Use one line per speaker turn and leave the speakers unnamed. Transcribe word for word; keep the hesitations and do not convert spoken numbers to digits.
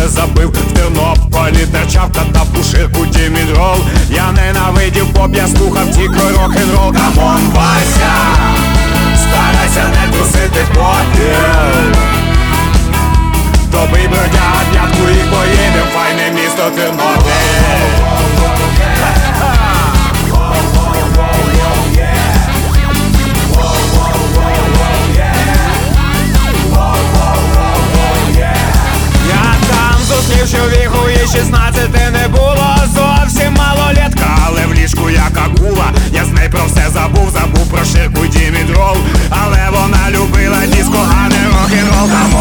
забив. В Тернополі терчав, катав пуширку Дімідрол. Я ненавидів поп, я слухав тільки рок-н-рол. Камон, Вася, старайся не трусити попіл. Добий бродяга п'ятку і поїдем, файне місто Тернопіль. Я там зустрів чоловіку, і шістнадцяти не було. Зовсім малолетка, але в ліжку як акула. Я з нею про все забув, забув про ширку Дімідрол. Але вона любила диско, а не рок-н-рол.